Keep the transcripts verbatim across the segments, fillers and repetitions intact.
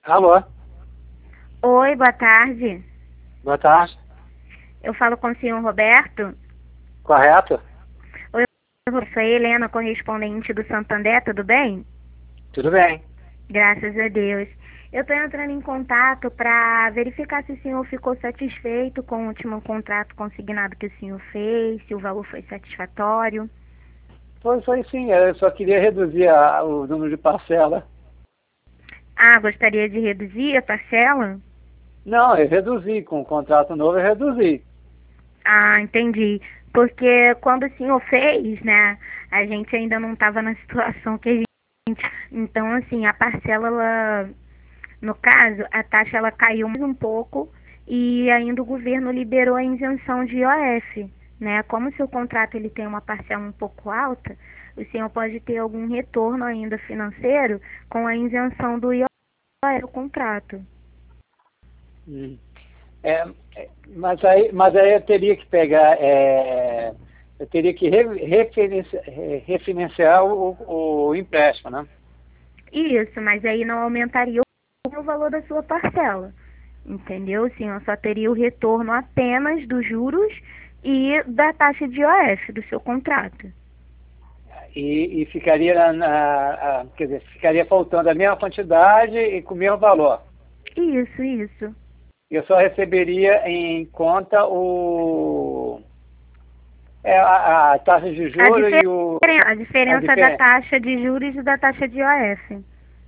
Alô, Oi, boa tarde. boa tarde. Eu falo com o senhor Roberto. Correto? Oi, eu sou a Helena, correspondente do Santander, tudo bem? Tudo bem. Graças a Deus. Eu estou entrando em contato para verificar se o senhor ficou satisfeito com o último contrato consignado que o senhor fez, se o valor foi satisfatório. Foi, foi sim, eu só queria reduzir a- o número de parcela. Ah, gostaria de reduzir a parcela? Não, eu reduzi, com o contrato novo eu reduzi. Ah, entendi. Porque quando o senhor fez, né, a gente ainda não estava na situação que a gente. Então, assim, a parcela, ela, no caso, a taxa ela caiu mais um pouco e ainda o governo liberou a isenção de I O F, né? Como o seu contrato ele tem uma parcela um pouco alta, o senhor pode ter algum retorno ainda financeiro com a isenção do I O F do contrato. Hum. É, é, mas, aí, mas aí eu teria que pegar, é, eu teria que re, referenci- re- refinanciar o, o empréstimo, né? Isso, mas aí não aumentaria o valor da sua parcela, entendeu? O senhor só teria o retorno apenas dos juros e da taxa de I O F do seu contrato. E, e ficaria, na, na- a- quer dizer, ficaria faltando a mesma quantidade e com o mesmo valor. Isso, isso. Eu só receberia em conta o, é, a, a taxa de A, juros difer e o, a a diferença da diferença. taxa de juros e da taxa de I O F.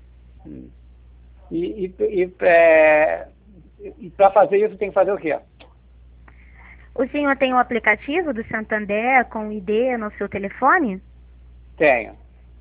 E, e, e, é, e para fazer isso tem que fazer o quê? O senhor tem o aplicativo do Santander com o I D no seu telefone? Tenho.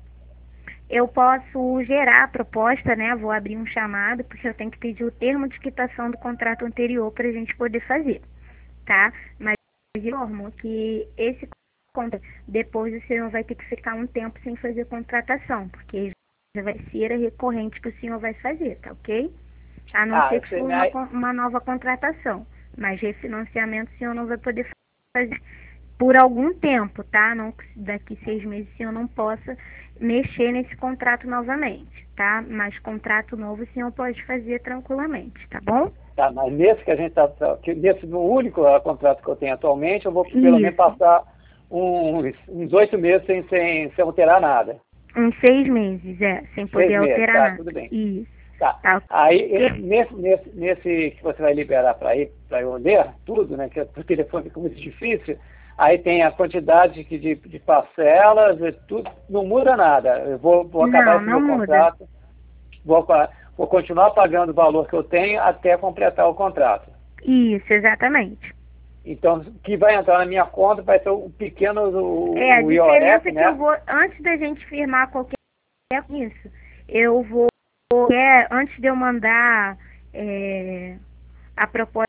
Eu posso gerar a proposta, né? Vou abrir um chamado, porque eu tenho que pedir o termo de quitação do contrato anterior para a gente poder fazer, tá? Mas eu informo que esse contrato, depois o senhor vai ter que ficar um tempo sem fazer contratação, porque já vai ser a recorrente que o senhor vai fazer, tá ok? A não Ah, ser que você, for uma, né, con- uma nova contratação. Mas refinanciamento o senhor não vai poder fazer por algum tempo, tá? Não, daqui seis meses o senhor não possa mexer nesse contrato novamente, tá? Mas contrato novo o senhor pode fazer tranquilamente, tá bom? tá, mas nesse que a gente está, nesse no único ah, contrato que eu tenho atualmente, eu vou pelo menos Isso. passar uns uns oito meses sem, sem, sem alterar nada. Uns seis meses, é, sem Seis poder meses, alterar tá, nada. tudo bem. Isso. Tá. Tá Aí, ok? esse- nesse, nesse, nesse que você vai liberar para ir, para eu ler tudo, né? Que por telefone fica muito difícil. Aí tem a quantidade que de, de parcelas, e tudo, não muda nada. Eu vou, vou acabar Não, esse não meu muda. contrato, vou, pa- vou continuar pagando o valor que eu tenho até completar o contrato. Isso, exatamente. Então, o que vai entrar na minha conta vai ser o pequeno, É, a o, o I O F, diferença é que eu né? vou, antes da gente firmar qualquer isso, eu vou, é, antes de eu mandar é, a proposta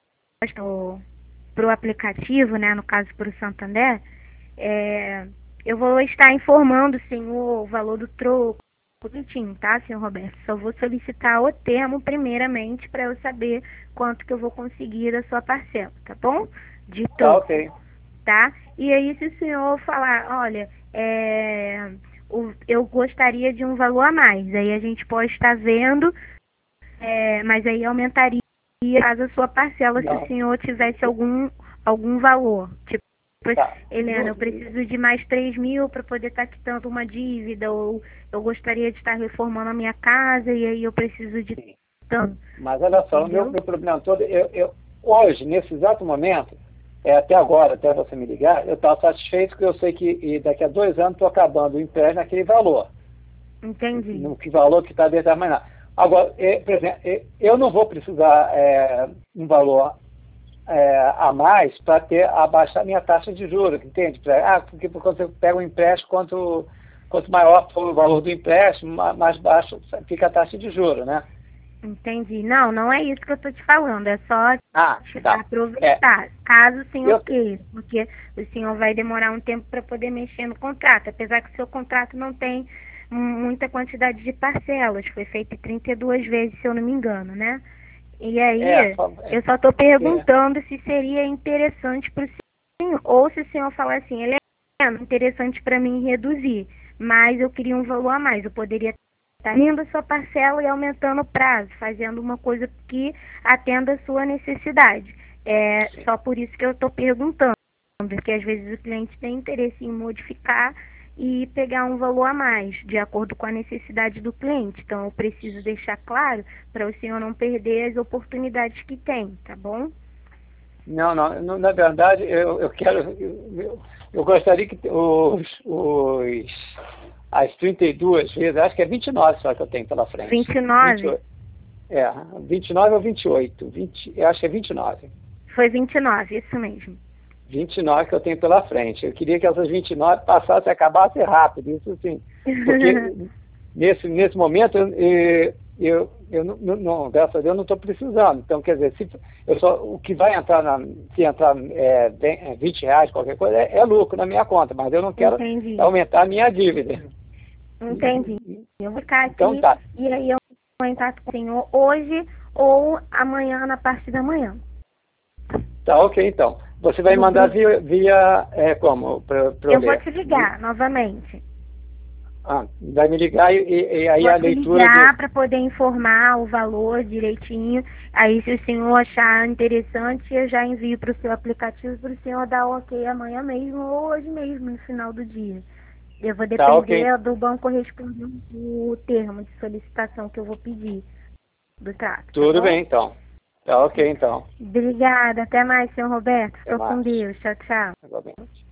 para o aplicativo, né, no caso para o Santander, é, eu vou estar informando o senhor o valor do troco, bonitinho, tá, senhor Roberto? Só vou solicitar o termo primeiramente para eu saber quanto que eu vou conseguir da sua parcela, tá bom? De Tá, troco, ok. tá? E aí se o senhor falar, olha, é, o- eu gostaria de um valor a mais, aí a gente pode estar vendo, é, mas aí aumentaria caso a sua parcela se o Não, senhor tivesse algum, algum valor. Tipo, tá. Helena, No- eu preciso de mais três mil para poder estar quitando uma dívida, ou eu gostaria de estar reformando a minha casa e aí eu preciso de tanto, Mas olha só, o meu, entendeu? meu problema todo, eu, eu, hoje, nesse exato momento, é, até agora, até você me ligar, eu estava satisfeito porque eu sei que e daqui a dois anos estou acabando o empréstimo naquele valor, Entendi. no que valor que está determinado. Agora, é, por exemplo, é, eu não vou precisar é, um valor é, a mais para ter abaixar minha taxa de juros, entende? Pra- ah, porque quando você pega um empréstimo, quanto, quanto maior for o valor do empréstimo, ma- mais baixo fica a taxa de juros, né? Entendi. Não, não é isso que eu estou te falando. É só Ah, te tá. É, aproveitar, caso o senhor eu, queira, porque o senhor vai demorar um tempo para poder mexer no contrato, apesar que o seu contrato não tem muita quantidade de parcelas. Foi feito trinta e duas vezes, se eu não me engano, né? E é, aí, só- eu só estou é, perguntando se seria interessante para o senhor, ou se o senhor falar assim, ele é interessante para mim reduzir, mas eu queria um valor a mais, eu poderia a sua parcela e aumentando o prazo, fazendo uma coisa que atenda a sua necessidade. É só por isso que eu estou perguntando, porque às vezes o cliente tem interesse em modificar e pegar um valor a mais, de acordo com a necessidade do cliente. Então, eu preciso deixar claro para o senhor não perder as oportunidades que tem, tá bom? Não, não, não, na verdade, eu, eu quero, eu, eu, eu gostaria que os, os, as trinta e duas vezes, acho que é vinte e nove só que eu tenho pela frente. vinte e nove? vinte e oito, é, vinte e nove ou vinte e oito, vinte, eu acho que é vinte e nove. Foi vinte e nove, isso mesmo. vinte e nove que eu tenho pela frente. Eu queria que essas vinte e nove passassem, acabassem rápido, isso sim. Porque nesse, nesse momento, eu, eu, eu não, não, graças a Deus, não estou precisando. Então, quer dizer, se, eu só, o que vai entrar, na, se entrar é, vinte reais, qualquer coisa, é, é lucro na minha conta, mas eu não quero Entendi. aumentar a minha dívida. Entendi. Eu vou ficar aqui então, tá. E aí eu vou entrar com o senhor hoje ou amanhã, na parte da manhã. Tá, ok, então. Você vai mandar via, via é, como? Pra, pra eu ler? vou te ligar novamente. Ah, vai me ligar e, e, e aí vou a te leitura ligar do... para poder informar o valor direitinho. Aí, se o senhor achar interessante, eu já envio para o seu aplicativo para o senhor dar o ok amanhã mesmo ou hoje mesmo, no final do dia. Eu vou depender tá, okay. do banco correspondente o termo de solicitação que eu vou pedir do trato. Tudo tá bem, então. Tá ok, então. Obrigada. Até mais, senhor Roberto. Estou com Deus. Tchau, tchau. Igualmente.